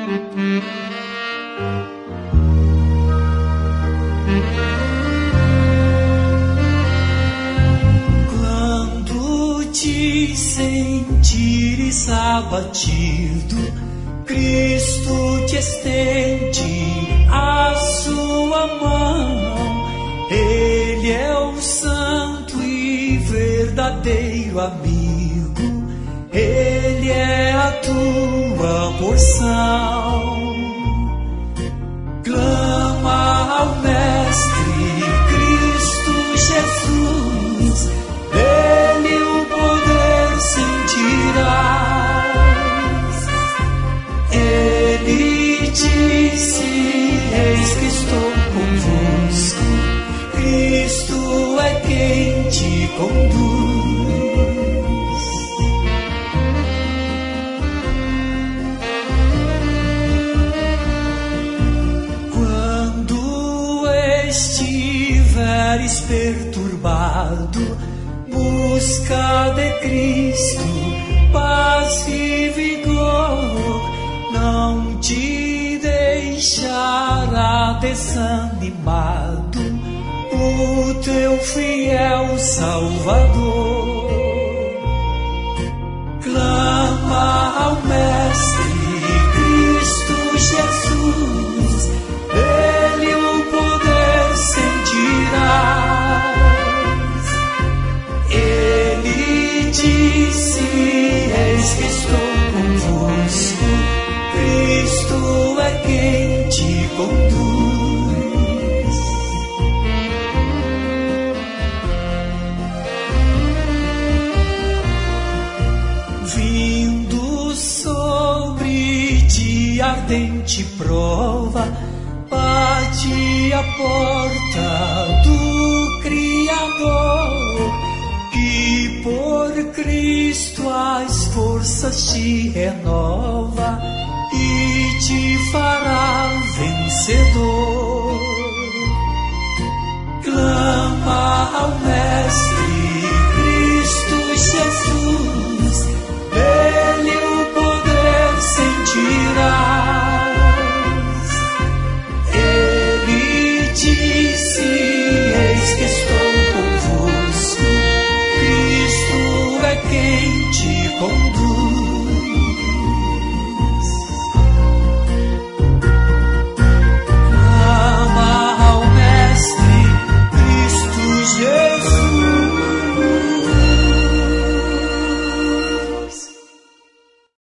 Quando te sentires abatido, Cristo te estende a sua mão. Ele é o santo e verdadeiro amigo, Ele é a tua porção. Clama ao Mestre Cristo Jesus, dele o poder sentirás. Ele disse: eis que estou convosco. Cristo é quem te conduz. Quando estiveres perturbado, busca de Cristo paz e vigor. Não te deixará desanimado o teu fiel Salvador. Clama ao Mestre Cristo Jesus, dele o poder sentirás. Ele disse: eis que estou convosco. Cristo é quem te conduz. Vindo sobre ti ardente prova, bate a porta do Criador, que por Cristo as forças te renova e te fará vencedor. Clama ao Mestre